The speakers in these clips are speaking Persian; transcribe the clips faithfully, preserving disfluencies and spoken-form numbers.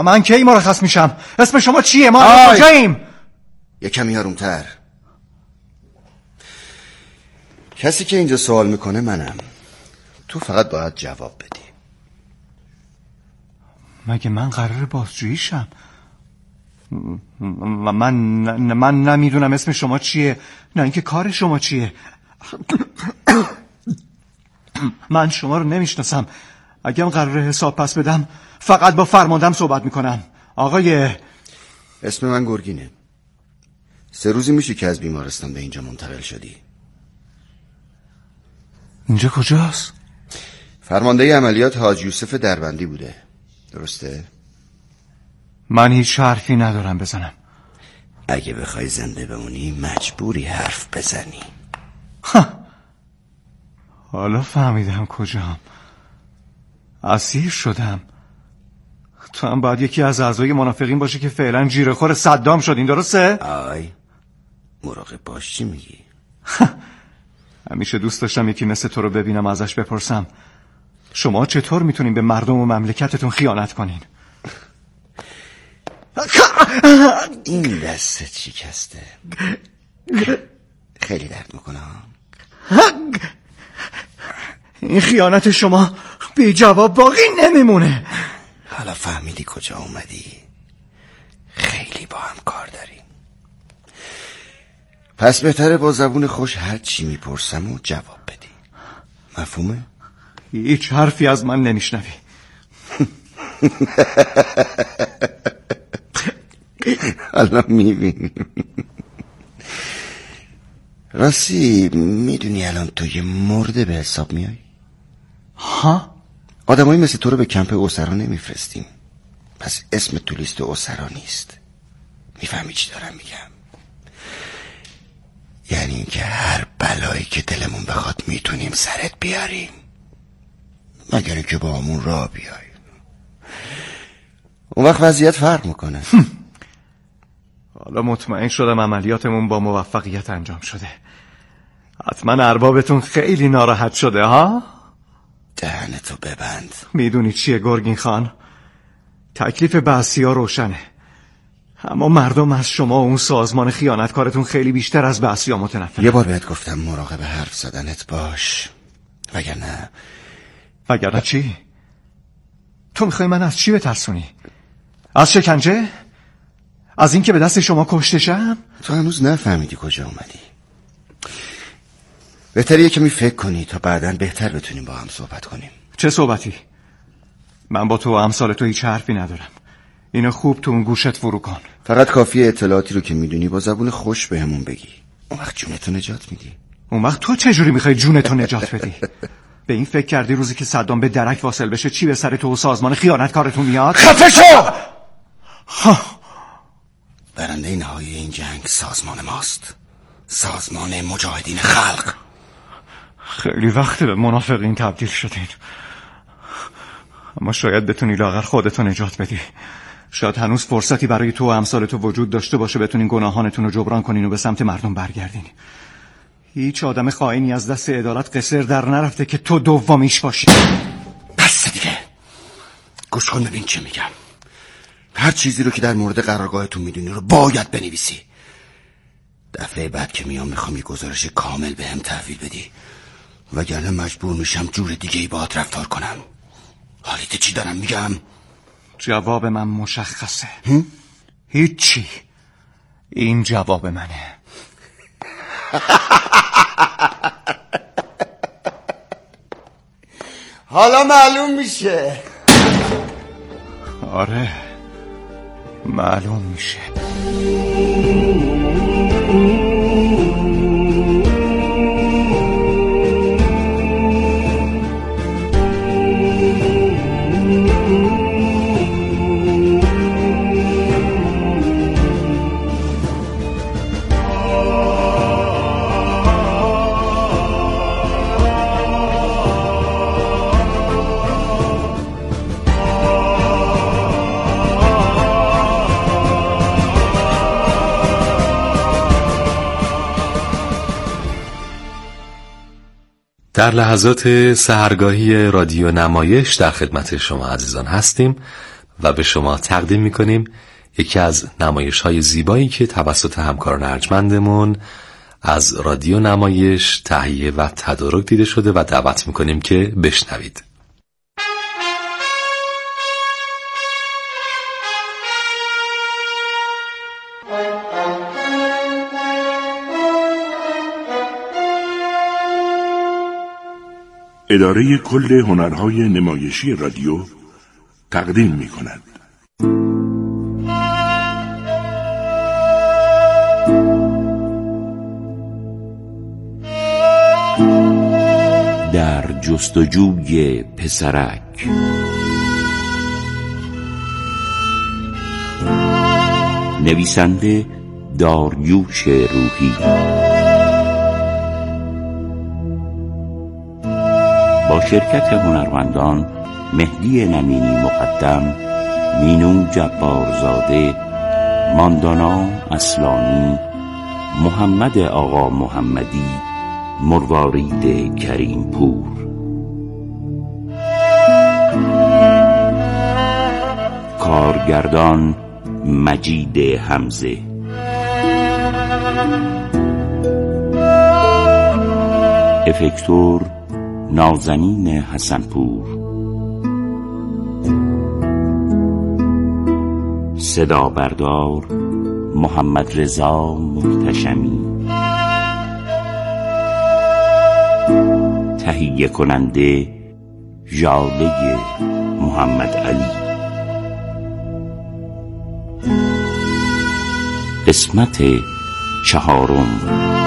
من کی مرخص میشم؟ اسم شما چیه؟ ما کجاییم؟ یه کمی آرومتر. کسی که اینجا سوال میکنه منم. تو فقط باید جواب بدی. مگه من قراره بازجویی شم؟ من من نمیدونم اسم شما چیه، نه اینکه کار شما چیه. من شما رو نمیشناسم. اگه قراره حساب پس بدم فقط با فرماندم صحبت میکنم. آقای اسم من گرگینه. سه روزی میشه که از بیمارستان به اینجا منتقل شدی. اینجا کجاست؟ فرمانده عملیات حاج یوسف دربندی بوده، درسته؟ من هیچ حرفی ندارم بزنم. اگه بخوای زنده بمونی مجبوری حرف بزنی. ها. حالا فهمیدم کجام. اسیر شدم. تو هم باید یکی از اعضای منافقین باشه که فعلا جیره‌خور صدام شدین، درسته؟ آی مراقب باش. چی میگی؟ همیشه دوست داشتم یکی مثل تو رو ببینم ازش بپرسم شما چطور میتونین به مردم و مملکتتون خیانت کنین؟ این دست شکسته خیلی درد میکنه. این خیانت شما بی جواب باقی نمیمونه. حالا فهمیدی کجا اومدی؟ خیلی با هم کار داریم. پس بهتره با زبون خوش هر چی میپرسم و جواب بدی. مفهومه؟ هیچ حرفی از من نمیشنوی. حالا میبینی. راستی میدونی الان تو یه مرده به حساب میای؟ ها؟ آدمایی مثل تو رو به کمپ اسرا نمیفرستیم. پس اسم تو لیست اسرا نیست. میفهمی چی دارم میگم؟ یعنی اینکه هر بلایی که دلمون بخواد میتونیم سرت بیاریم، مگر اینکه با همون راه بیای. اون وقت وضعیت فرق میکنه. حالا مطمئن شدم عملیاتمون با موفقیت انجام شده. حتما اربابتون خیلی ناراحت شده ها؟ دهنتو ببند. میدونی چیه گرگین خان؟ تکلیف بعثی‌ها روشنه، اما مردم از شما و اون سازمان خیانتکارتون خیلی بیشتر از بعثی‌ها متنفرن. یه بار بهت گفتم مراقب حرف زدنت باش، وگرنه وگرنه چی؟ تو میخوای من از چی بترسونی؟ از شکنجه؟ از این که به دست شما کشته شم؟ تو هنوز نفهمیدی کجا اومدی. بهتریه که می فکر کنی تا بعداً بهتر بتونیم با هم صحبت کنیم. چه صحبتی؟ من با تو و امثال تو هیچ حرفی ندارم. اینو خوب تو اون گوشت فرو کن. فقط کافیه اطلاعاتی رو که میدونی با زبون خوش بهمون بگی. اون وقت جونتو نجات میدی. اون وقت تو چجوری میخوای جونتو نجات بدی؟ به این فکر کردی روزی که صدام به درک واصل بشه چی به سر تو و سازمان خیانتکارتون میاد؟ خفه شو! برنده نهایی این جنگ سازمان ماست، سازمان مجاهدین خلق. خیلی وقت به منافقین تبدیل شدین، اما شاید بتونی لااقل خودتو نجات بدی. شاید هنوز فرصتی برای تو و امثال تو وجود داشته باشه بتونین گناهانتون رو جبران کنین و به سمت مردم برگردین. هیچ آدم خائنی از دست عدالت قصر در نرفته که تو دومیش باشی. بس دیگه، گوش کن ببین چه میگم. هر چیزی رو که در مورد قرارگاهتون میدونی رو باید بنویسی. دفعه بعد که میام میخوام یه گزارش کامل به هم تحویل بدی، وگرنه مجبور میشم جور دیگه ای باهات رفتار کنم. حالیت چی دارم میگم؟ جواب من مشخصه. هم؟ هیچی. این جواب منه. حالا معلوم میشه. آره معلوم میشه. در لحظات سحرگاهی رادیو نمایش در خدمت شما عزیزان هستیم و به شما تقدیم میکنیم یکی از نمایش‌های زیبایی که توسط همکاران ارجمندمون از رادیو نمایش تهیه و تدارک دیده شده و دعوت میکنیم که بشنوید. اداره کل هنرهای نمایشی رادیو تقدیم می کند. در جستجوی پسرک. نویسنده داریوش روحی، با شرکت هنرمندان مهدی نمینی مقدم، مینو جبارزاده، ماندانا اصلانی، محمد آقا محمدی، مروارید کریم پور. کارگردان مجید حمزه. افکتور نازنین حسنپور. صدا بردار محمد رضا محتشمی. تهیه کننده ژاله محمد علی. قسمت چهارم.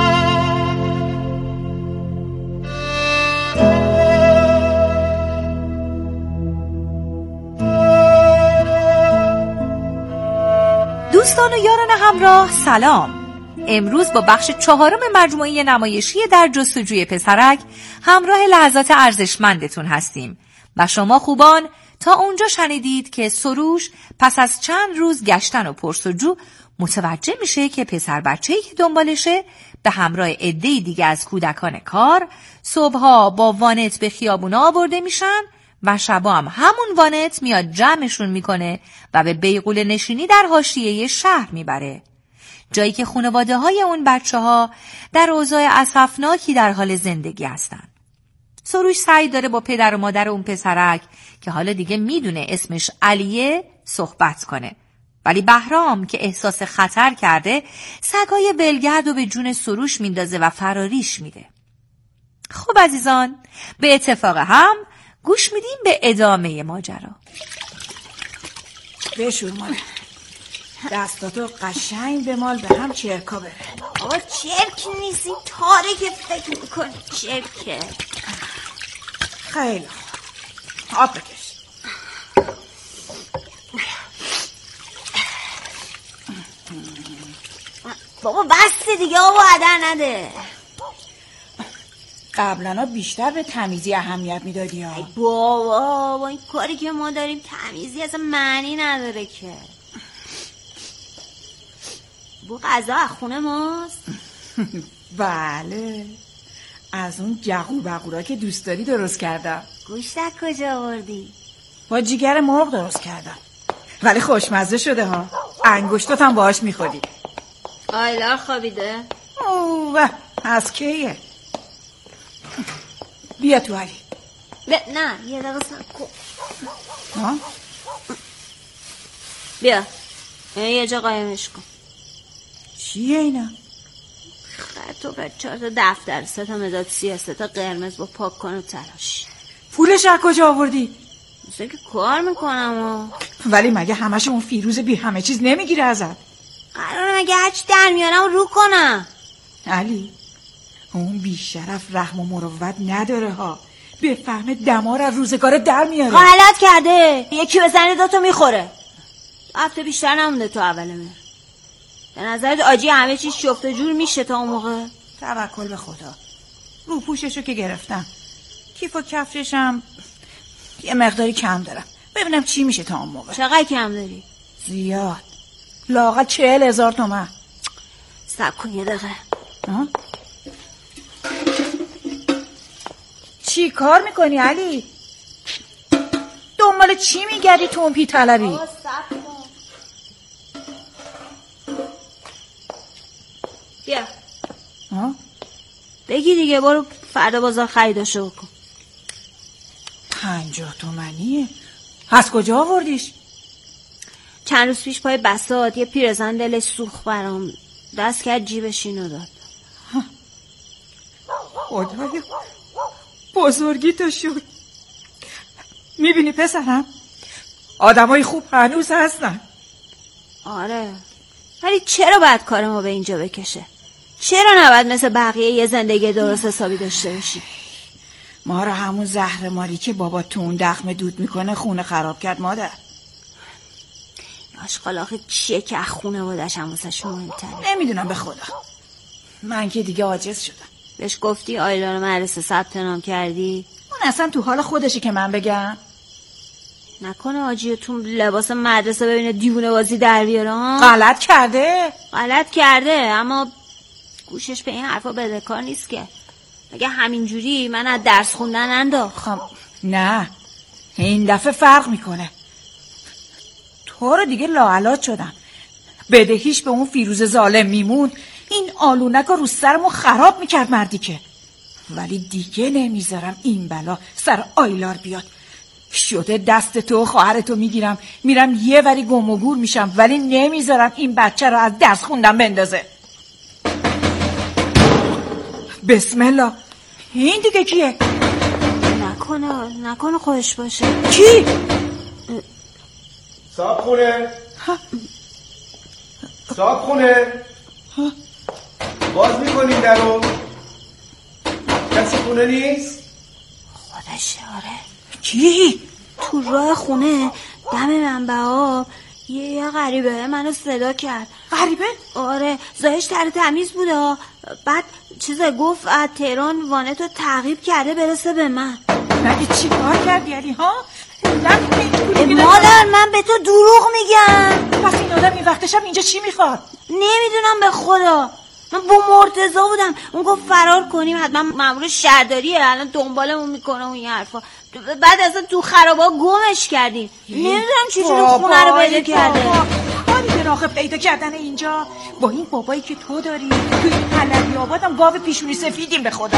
دوستان و یاران همراه سلام. امروز با بخش چهارم مجموعه نمایشی در جستجوی پسرک همراه لحظات ارزشمندتون هستیم و شما خوبان تا اونجا شنیدید که سروش پس از چند روز گشتن و پرسجو متوجه میشه که پسر بچه‌ای که دنبالشه به همراه عده‌ای دیگه از کودکان کار صبحها با وانت به خیابونا آورده میشن و شبا هم همون وانت میاد جمعشون میکنه و به بیغوله نشینی در حاشیه شهر میبره، جایی که خانواده های اون بچه ها در اوضاع اسفناکی در حال زندگی هستن. سروش سعی داره با پدر و مادر اون پسرک که حالا دیگه میدونه اسمش علیه صحبت کنه، ولی بهرام که احساس خطر کرده سگای ولگرد و به جون سروش میندازه و فراریش میده. خب عزیزان، به اتفاق هم گوش میدیم به ادامه ماجرا. بشور ماله دستاتو قشنگ به مال به هم چرکا بره. آقا چرک نیستی، تاره که فکر میکنی چرکه. خیلی خوب، آب بکش. بابا بسته دیگه، آبا هدر نده. قبلا بیشتر به تمیزی اهمیت میدادی ها. ای بابا با این کاری که ما داریم تمیزی اصلا معنی نداره که. بو غذا از خونه ماست؟ بله، از اون جغور بغورا که دوست داری درست کردم. گوشت از کجا آوردی؟ با جیگر مرغ درست کردم، ولی خوشمزه شده ها. انگشتات هم باهاش میخوری. آیلا خوابیده؟ اوه از کیه؟ بیا تو علی. نه یه دقیقه سب کن. ها؟ بیا یه جا قایمش کن. چیه اینا؟ خط و پرد، چهار تا دفتر، سه تا مداد سیاه، سه تا قرمز با پاک کن و تراش. پولش از کجا آوردی؟ مثل که کار میکنم و... ولی مگه همش اون فیروز بی همه چیز نمیگیره ازت؟ قراره مگه هرچی در میارم رو کنم. علی اون بیشرف رحم و مروت نداره ها. به فهم دمار از روزگار در میاره. غلط کرده، یکی بزنه دوتا میخوره. هفته بیشتر نمونده تو اول مهر. به نظرت آجی همه چیز شفت و جور میشه تا اون موقع؟ توکل به خدا. رو پوششو که گرفتم، کیف و کفششم یه مقداری کم دارم. ببینم چی میشه تا اون موقع. چقدر کم داری؟ زیاد، لااقل چهل هزار تومن. صبر کن یه دقیقه. ها؟ چی کار میکنی علی؟ دنبال چی میگردی تو اون پی طلبی؟ بیا ها؟ بگی دیگه، برو فردا بازار خریداشو بکن. پنجاه تومنیه؟ از کجا آوردیش؟ چند روز پیش پای بساط یه پیرزن دلش سوخت برام، دست کرد جیبش اینو داد. خدایا بزرگی تو شد. میبینی پسرم، آدمای خوب هنوز هستن. آره، ولی چرا باید کار ما به اینجا بکشه؟ چرا نباید مثل بقیه یه زندگی درست حسابی داشته باشی؟ ما رو همون زهر ماری که بابا تو اون دخم دود میکنه خونه خراب کرد مادر. آشغال آخه چیه که از خونه بودش هم واسش مهمتره؟ نمیدونم به خدا، من که دیگه عاجز شدم. بهش گفتی آیلا رو مدرسه ثبت نام کردی؟ اون اصلا تو حال خودشی که من بگم. نکنه آجی تو لباس مدرسه ببینه دیوونه بازی در بیاره ها؟ غلط کرده غلط کرده، اما گوشش به این حرفا بدهکار نیست که. اگه همینجوری من از درس خوندن انداختم. نه، این دفعه فرق میکنه. تو رو دیگه لاعلاج شدم. بدهیش به اون فیروز ظالم میموند، این آلونک رو سرمو خراب میکرد مردی که. ولی دیگه نمیذارم این بلا سر آیلار بیاد. شده دست تو خواهرتو میگیرم میرم یه وری گم و گور میشم، ولی نمیذارم این بچه رو از درس خوندن بندازه. بسم الله. این دیگه کیه؟ نکنه نکنه خودش باشه. کی؟ صاحب خونه صاحب خونه باز میکنین درو؟ کسی خونه نیست؟ خودشه. آره. کی؟ تو راه خونه دم منبع آب یه یه غریبه منو صدا کرد. غریبه؟ آره، زایش تر تمیز بوده. بعد چیزه گفت از تهران وانتو تعقیب کرده برسه به من. مگه چی کار کردی علی ها؟ مادر من به تو دروغ میگم. پس این آدم این وقت شب اینجا چی میخواد؟ نمیدونم به خدا. من با مرتضی بودم، اون گفت فرار کنیم، حتما مأمور شهرداریه الان دنبالمون میکنه و این حرفا. بعد اصلا تو خرابا گمش کردیم. نمیدونم چجوری خونه رو پیدا کرده. کاری به راه پیدا کردن اینجا با این بابایی که تو داری توی حلبی آبادم گاو پیشونی سفیدیم به خدا.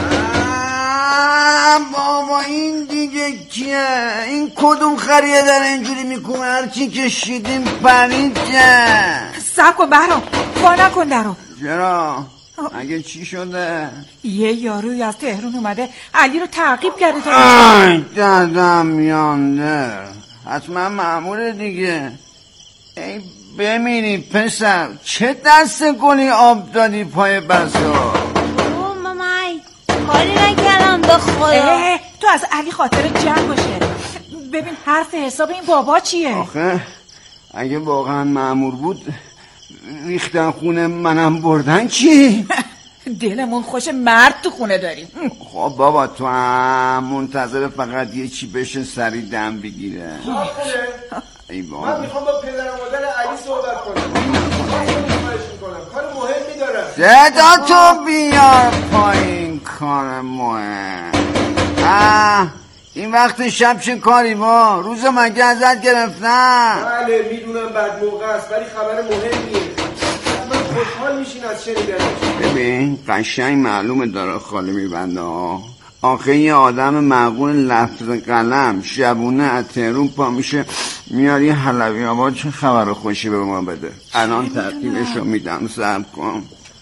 بابا این دیگه کیه؟ این کدوم خریه در اینجوری میکنه؟ هرچی کشیدیم پرید کرد. سب کن بهرام، وا نکن درو. چرا؟ اگه چی شده؟ یه یاروی از تهران اومده علی رو تعقیب کرده تا آی دادم میانده، حتما مأموره دیگه. ای ببینی پسر چه دست گلی آب دادی پای بسا. او مامای کاری نکردم به خدا. تو از علی خاطر جمع باشه. ببین حرف حساب این بابا چیه؟ آخه اگه واقعا مأمور بود ریختن خونه منم بردن چی؟ دلمون خوش مرد تو خونه داریم. خب بابا تو هم منتظر فقط یه چی بشه سری دم بگیره. ای بابا من میخوام با پدر و مادر علی صحبت کنم. کار مهمی دارم. صدا تو بیار پایین. کار مهم. آه این وقت شب چه کاری ما؟ روز مگه ازت گرفتن؟ بله میدونم بعد موقع است ولی خبر مهمیه. من خوشحال میشین از شنیدنش. ببین قشنگ معلومه داره خاله میبنده ها. آخه یه آدم معقول لفظ قلم شبونه از تهرون پا میشه میاری حلبی آباد چه خبر خوشی به ما بده. الان ترتیبشو میدم. صبر کن.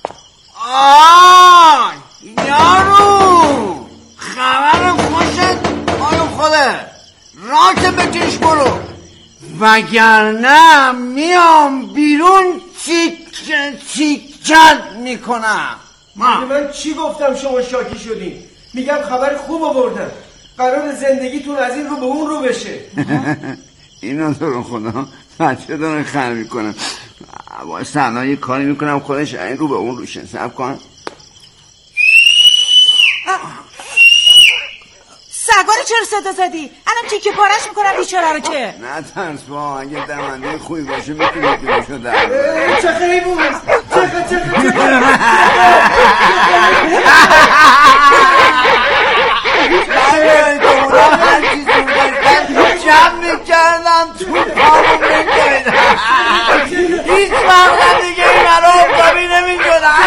آی یارو خبر خوشت آیا خوده راک بکش برو وگرنه میام بیرون چیک چیکت میکنم. من چی گفتم شما شاکی شدین؟ میگم خبر خوب آوردم. قرار زندگیتون از این رو به اون رو بشه. اینو تو رو خدا بچه داره خر میکنم. با سنا یه کاری میکنم خودش این رو به اون روشه. صبر کن. سگانه چرا صدا زدی؟ الان تیکه پارش میکنم بیچاره رو که. نه ترس با اگه درمنده خوبی باشه میتونی بیرشو در چه خیبون است؟ چه چه چه چه شب میکردم تو پامو میکنیدم، هیچ وقت دیگه این مرا آفتابی نمیکنم.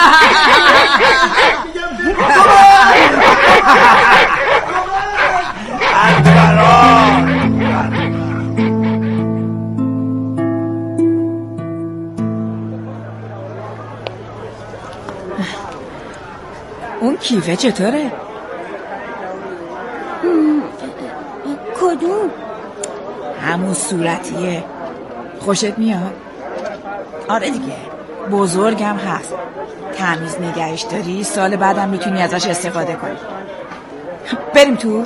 اون کیفه چطوره؟ کدوم؟ همون صورتیه. خوشت میاد؟ آره دیگه، بزرگم هست، تمیز نگهش داری، سال بعدم میتونی ازش استفاده کنی. بریم تو.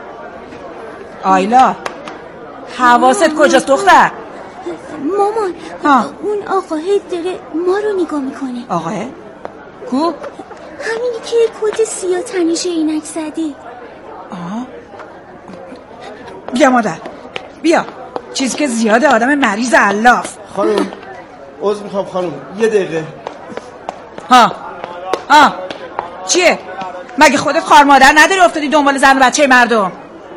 آیلا حواست کجاست دختر؟ مامان ها. اون آقاه داره ما رو نگاه میکنه. آقاه؟ کو؟ همینی که کت سیاه تنش عینک زده. آه بیا مادر بیا، چیزی که زیاده آدم مریض علاف. خانم عذر میخوام خانم، یه دقیقه. ها ها چیه؟ مگه خودت خار مادر نداری افتادی دنبال زن و بچه مردم؟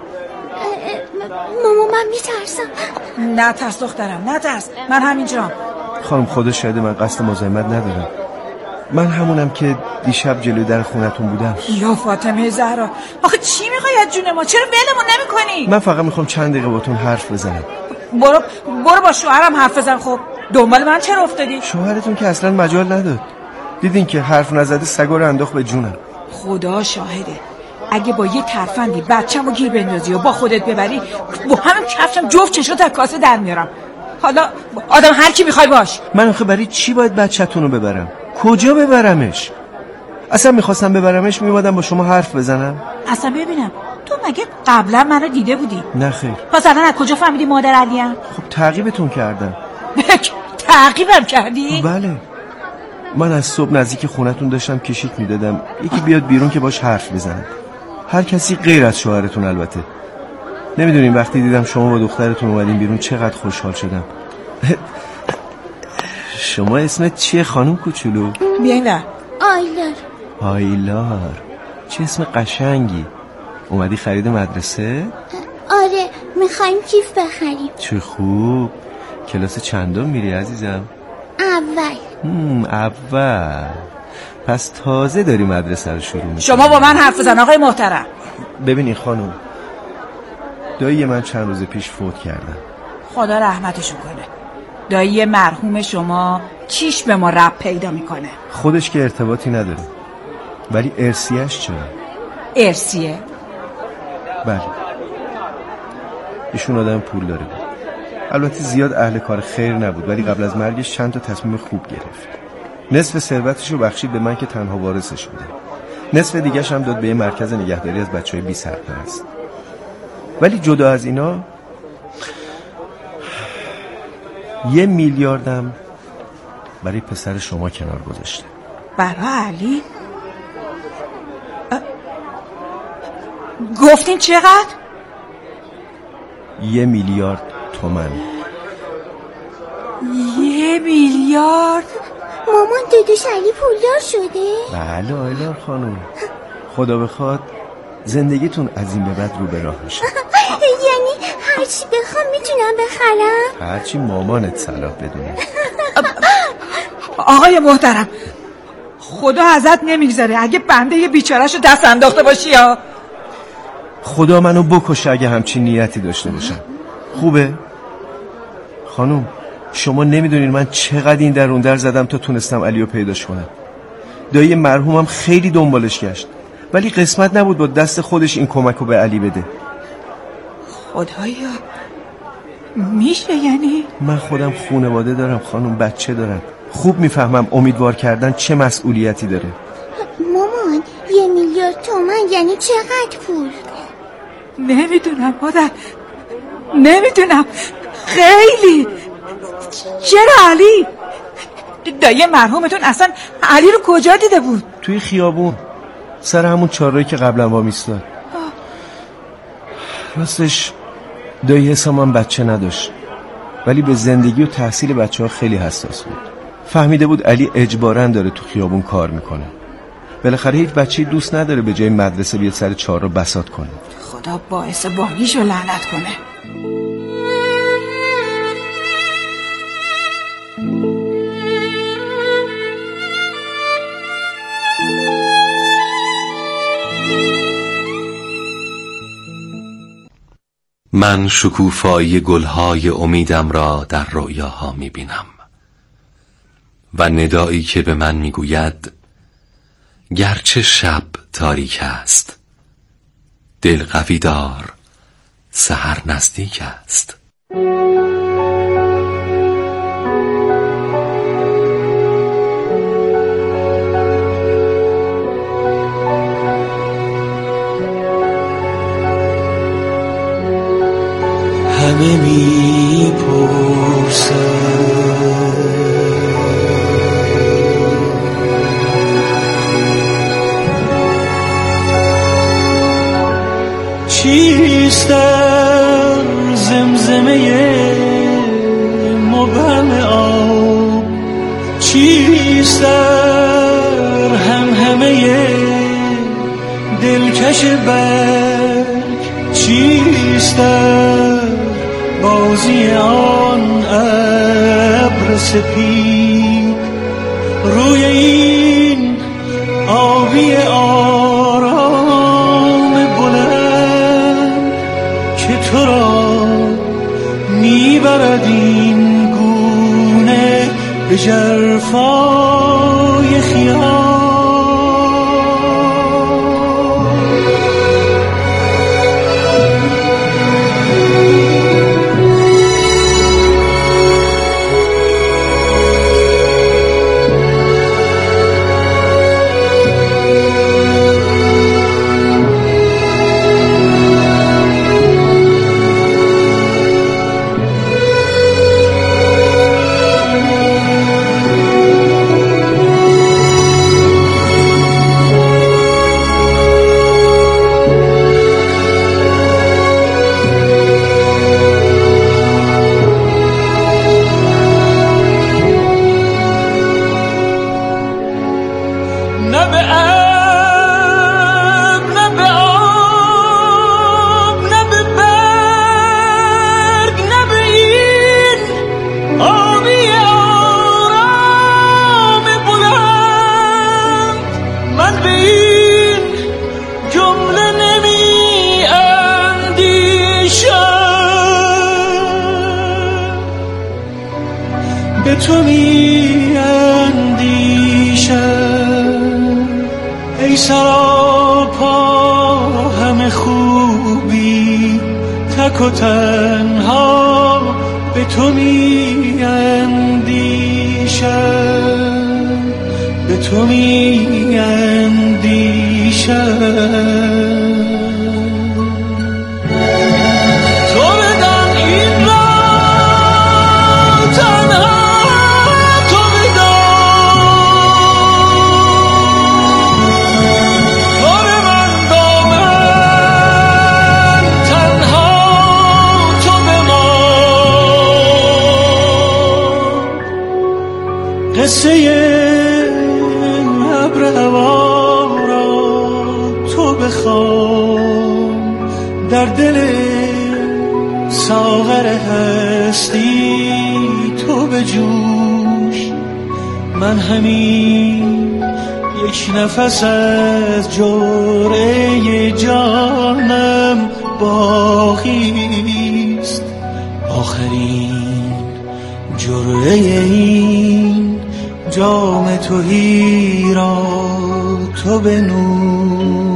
ماما من میترسم. نه ترس دخترم، نه ترس، من همینجام. خانم خدا شاهده من قصد مزاحمت ندارم، من همونم که دیشب جلوی در خونتون بودم. یا فاطمه زهرا، آخه چی میخوای از جون ما؟ چرا ولمون نمیکنی؟ من فقط میخوام چند دقیقه باتون حرف بزنم. برو برو با شوهرم حرف بزن. خب دنبال من چرا افتادی؟ شوهرتون که اصلا مجال نداد، دیدین که حرف نزده سگا رو انداخت به جونم. خدا شاهده اگه با یه ترفندی بچه‌مو گیر بندازی و با خودت ببری، با همین کفشم جفت چشات از کاسه در میارم. حالا آدم هر کی میخوای باش. من آخه برای چی باید بچه‌تون رو ببرم؟ کجا ببرمش؟ اصلا میخواستم ببرمش میومدم با شما حرف بزنم. اصلا ببینم تو مگه قبلا منو دیده بودی؟ نه خیر. پس الان از کجا فهمیدی مادر علیم؟ خب تعقیبتون کردم. تعقیبم کردی؟ بله، من از صبح نزدیک خونتون داشتم کشیک میدادم یکی بیاد بیرون که باش حرف بزنم، هر کسی غیر از شوهرتون البته. نمیدونین وقتی دیدم شما با دخترتون اومدین بیرون چقدر خوشحال شدم. شما اسمت چیه خانم کوچولو؟ بیاین نه. آیلار. آیلار، چه اسم قشنگی. اومدی خرید مدرسه؟ آره میخوایم کیف بخریم. چه خوب. کلاس چندم میری عزیزم؟ اول. هم اول. پس تازه داری مدرسه رو شروع میکنی. شما با من حرف بزن آقای محترم. ببینی خانم، دایی من چند روز پیش فوت کردن، خدا رحمتشون کنه. دایی مرحوم شما چیش به ما رب پیدا میکنه؟ خودش که ارتباطی نداره، ولی ارسیه‌اش چرا؟ ارسیه؟ بله، ایشون آدم پول داره بود. البته زیاد اهل کار خیر نبود، ولی قبل از مرگش چند تا تصمیم خوب گرفت. نصف ثروتش رو بخشید به من که تنها وارثش بودم، نصف دیگه‌ش هم داد به یه مرکز نگهداری از بچهای بی سرپرست. ولی جدا از اینا یه میلیاردم برای پسر شما کنار گذاشته. برای علی؟ گفتین چقدر؟ یه میلیارد تومن. یه میلیارد؟ مامان داداش علی پولدار شده؟ بله آیلار خانم، خدا بخواد زندگیتون از این به بعد رو به راه میشه. یعنی هرچی بخوام میتونم بخرم؟ هرچی مامانت صلاح بدونه. آقای محترم خدا ازت نمیگذاره اگه بنده یه بیچاره‌شو دست انداخته باشی یا خدا منو بکشه اگه همچین نیتی داشته باشم. خوبه؟ خانم شما نمیدونین من چقدر این در اون در زدم تا تونستم علیو پیداش کنم. دایی مرحومم خیلی دنبالش گشت، ولی قسمت نبود با دست خودش این کمکو به علی بده. خدایا میشه یعنی؟ من خودم خانواده دارم خانم، بچه دارم، خوب میفهمم امیدوار کردن چه مسئولیتی داره. مامان یه میلیارد تومن یعنی چقدر پول؟ نمیدونم مادر، نمیدونم، خیلی. چرا علی؟ دایی مرحومتون اصلا علی رو کجا دیده بود؟ توی خیابون سر همون چهارراهی که قبلا با میستاد. راستش دایی حسام بچه نداشت، ولی به زندگی و تحصیل بچه ها خیلی حساس بود. فهمیده بود علی اجباراً داره تو خیابون کار میکنه. بالاخره هیچ بچه‌ای دوست نداره به جای مدرسه بیاد سر چهارراه بساط کنه. خدا باعث بانیشو لعنت کنه. من شکوفایی گلهای امیدم را در رؤیاها میبینم و ندایی که به من میگوید گرچه شب تاریک است، دل قوی دار، سحر نزدیک است. همه می پرسن چیست در زمزمه مبهم آب، چیست در همهمه دلکش برگ، چیست در بازی آن ابر سپید روی این آبی آرام بلند که تو را میبرد این گونه به ژرفای خیال. به تو می اندیشم ای سراپا همه خوبی، تک و تنها به تو می اندیشم، به تو می اندیشم. قصه ابر هوا را تو بخوان، در دل ساغر هستی تو بجوش. من همین یک نفس از جرعه جانم باقیست، آخرین جرعه این جام تهی را تو بنوش.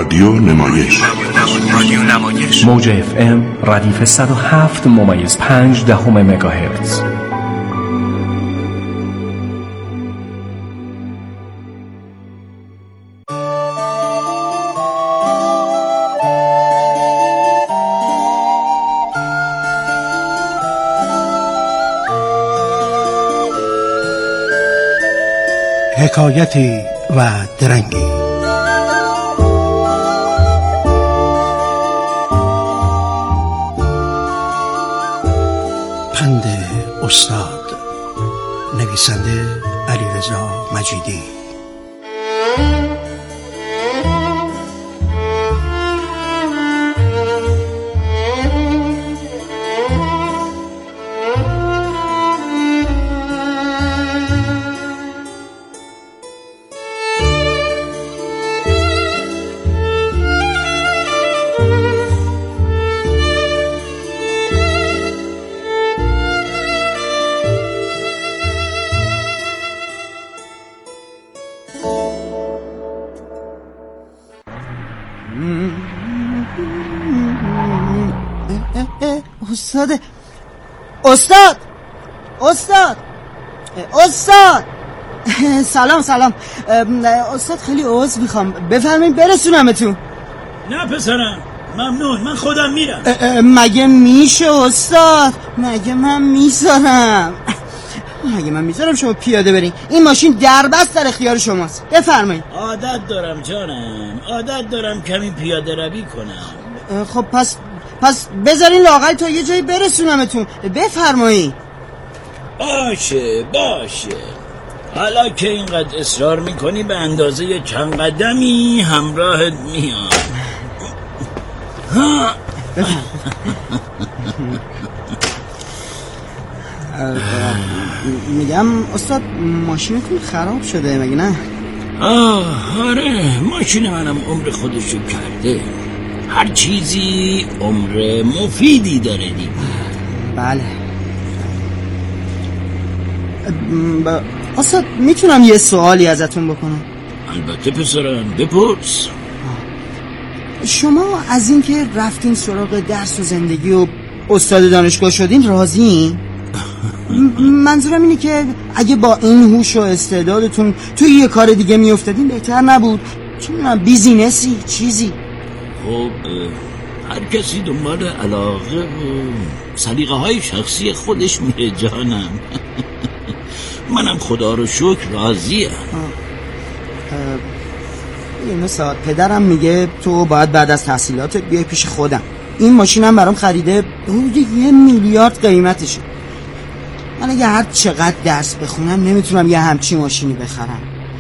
رادیو نمایش رادیو نمایش موج اف ام ردیف صد و هفت ممیز پنج دهم مگاهرتز. حکایتی و درنگی. پند استاد، نویسنده علیرضا مجیدی. استاد استاد استاد استاد سلام سلام استاد، خیلی عذر میخوام، بفرمایید برسونمتون. نه پسرم، ممنون، من خودم میرم. مگه میشه استاد؟ مگه من میذارم مگه من میذارم شما پیاده برین؟ این ماشین دربست در اختیار شماست، بفرمایید. عادت دارم جانم، عادت دارم کمی پیاده روی کنم. خب پس پس بذارین لااقل تا یه جایی برسونمتون، بفرمایید. باشه باشه، حالا که اینقدر اصرار میکنی به اندازه چند قدمی همراهت میام. میگم استاد ماشینتون خراب شده مگه نه؟ آه آره، ماشین منم عمر خودشو کرده. هر چیزی عمر مفیدی داره دیگه. بله. ب... استاد میتونم یه سوالی ازتون بکنم؟ البته پسرم، بپرس. شما از این که رفتین سراغ درس و زندگی و استاد دانشگاه شدین راضین؟ منظورم اینه که اگه با این هوش و استعدادتون توی یه کار دیگه میافتادین بهتر نبود؟ چه میدونم بیزینسی چیزی؟ خب هر کسی دنبال علاقه و سلیقه های شخصی خودش میره جانم. منم خدا رو شکر راضیم. این استاد پدرم میگه تو باید بعد از تحصیلاتت بیای پیش خودم. این ماشینم برام خریده حدود یه میلیارد قیمتشه. من اگه هر چقدر درس بخونم نمیتونم یه همچین ماشینی بخرم.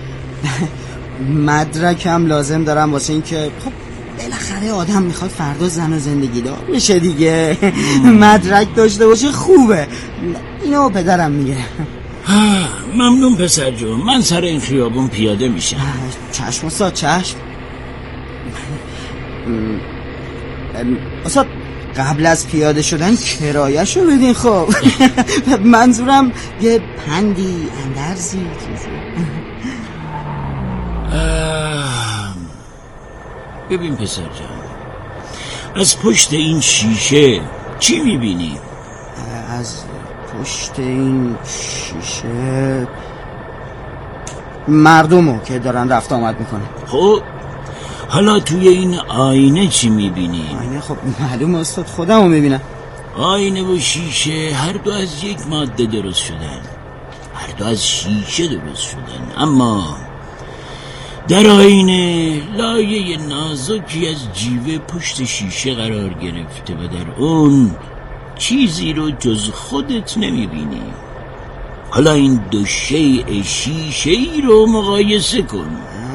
مدرکم لازم دارم واسه این که خب بالاخره آدم میخواد فردا زن و زندگی دار بشه دیگه. مدرک داشته باشه خوبه. اینو پدرم میگه. ممنون پسر جون، من سر این خیابون پیاده میشم. چشم استاد، چشم. استاد قبل از پیاده شدن کرایه‌شو بدین. خب منظورم یه پندی اندرزی چیزی. ببین پسر جان، از پشت این شیشه چی میبینی؟ از پشت این شیشه مردمو که دارن رفت آمد میکنن. خب حالا توی این آینه چی میبینی؟ آینه خب معلوم استاد، خودمو میبینم. آینه و شیشه هر دو از یک ماده درست شدن، هر دو از شیشه درست شدن، اما در آینه لایه نازکی از جیوه پشت شیشه قرار گرفته و در اون چیزی رو جز خودت نمیبینی. حالا این دو شیء شیشه‌ای رو مقایسه کن.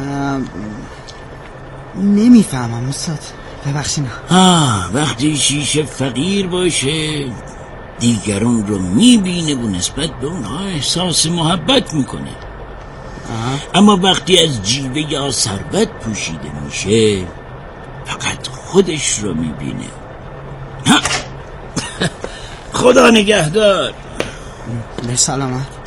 نمیفهمم استاد، ببخشید. آه وقتی شیشه فقیر باشه دیگران رو میبینه و نسبت به اونها احساس محبت میکنه. اما وقتی از جیوه یا ثروت پوشیده میشه فقط خودش رو میبینه. خدا نگهدار. به سلامت.